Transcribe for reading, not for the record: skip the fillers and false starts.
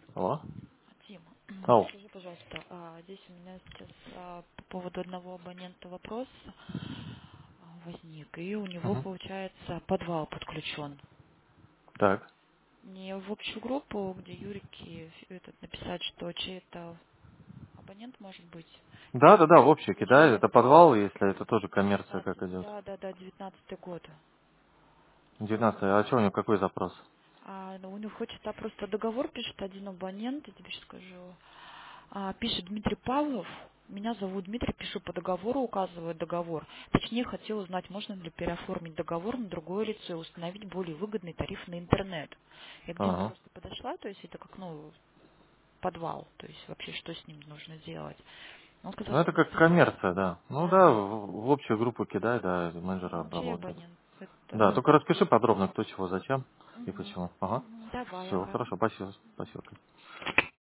Алло? Дима, Ау. скажи, пожалуйста, здесь у меня сейчас по поводу одного абонента вопрос возник, и у него, Угу. получается, подвал подключен. Так. Не в общую группу, где Юрики этот написать, что чей это абонент может быть, Да, да, да, в общий кидай. включает, Это подвал, если это тоже коммерция как 19, идет. да, 19 год. 19. А что у него какой запрос? Ну, у него хочет, просто договор пишет один абонент, я тебе сейчас скажу. Пишет Дмитрий Павлов. Меня зовут Дмитрий, пишу по договору, указывает договор. Точнее, хотел узнать, можно ли переоформить договор на другое лицо и установить более выгодный тариф на интернет. Я к Диме Ага. просто подошла, то есть это как, подвал, то есть вообще что с ним нужно делать. Он сказал, Ну что это он как собирает. коммерция, да. Ну Да, да, да. в общую группу кидай, да, менеджер Чей обработает. абонент? Да, Это... только распиши подробно, кто чего, зачем и Мгм. почему. Ага. Мгм. Давай, Все, ага. хорошо, спасибо. Спасибо.